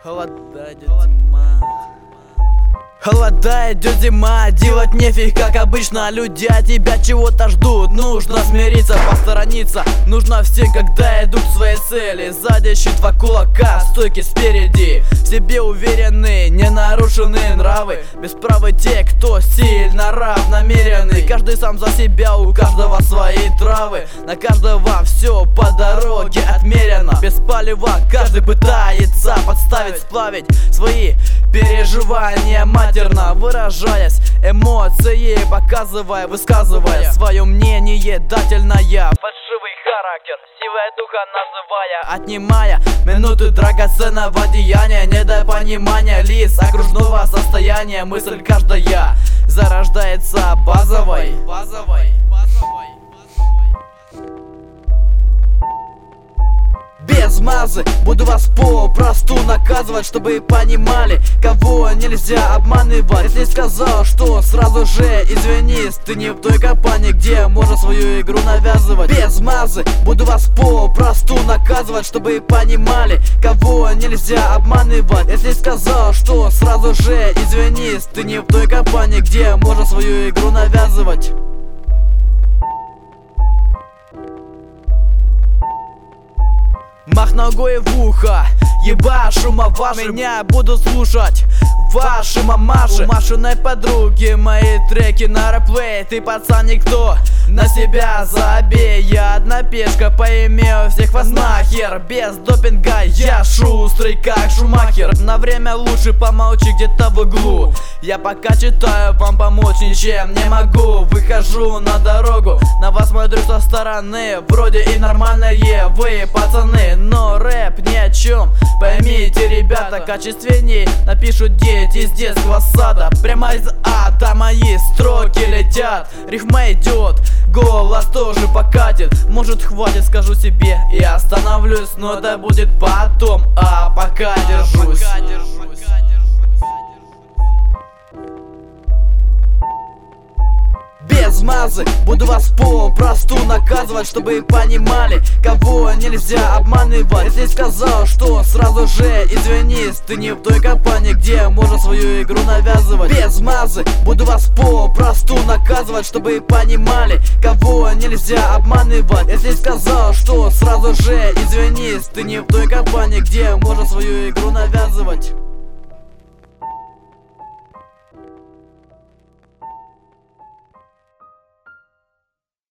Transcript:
Холодает зима. Холодает, идет зима, делать нефиг, как обычно. Люди от тебя чего-то ждут, нужно смириться, посторониться. Нужно всем, когда идут к своей цели. Сзади щит, два кулака, стойки спереди. В себе уверенные, не нарушенные нравы. Бесправы те, кто сильно равномеренный. Каждый сам за себя, у каждого свои травы. На каждого все по дороге отмерено. Без палева каждый пытается подставить, сплавить свои переживания матерно, выражаясь эмоции, показывая, высказывая свое мнение дательное. Фальшивый характер, силой духа называя, отнимая минуты драгоценного деяния. Недопонимания лиц окружного состояния. Мысль каждая зарождается базовой. Без мазы буду вас попросту наказывать, чтобы понимали, кого нельзя обманывать. Если сказал, что сразу же извинись, ты не в той компании, где можно свою игру навязывать. Без мазы буду вас попросту наказывать, чтобы понимали, кого нельзя обманывать. Если сказал, что сразу же извинись, ты не в той компании, где можно свою игру навязывать. Мах ногой в ухо, ебашу маваши. Меня буду слушать ваши мамаши. У Машиной подруги мои треки на реплей. Ты, пацан, никто, на себя забей. Я одна пешка, поимею всех вас нахер. Без допинга я шустрый, как Шумахер. На время лучше помолчи где-то в углу. Я пока читаю, вам помочь ничем не могу. Выхожу на дорогу, на вас смотрю со стороны. Вроде и нормальные вы, пацаны, но рэп ни о чем. Поймите, ребята, качественней напишут дети из детского сада. Прямо из ада мои строки летят. Рифма идет, голос тоже покатит. Может, хватит, скажу себе и остановлюсь, но это будет потом, а пока держусь. Без мазы буду вас попросту наказывать, чтобы понимали, кого нельзя обманывать. Если сказал, что сразу же извинись, ты не в той компании, где можно свою игру навязывать. Без мазы буду вас попросту наказывать, чтобы понимали, кого нельзя обманывать. Если сказал, что сразу же извинись, ты не в той компании, где можно свою игру навязывать.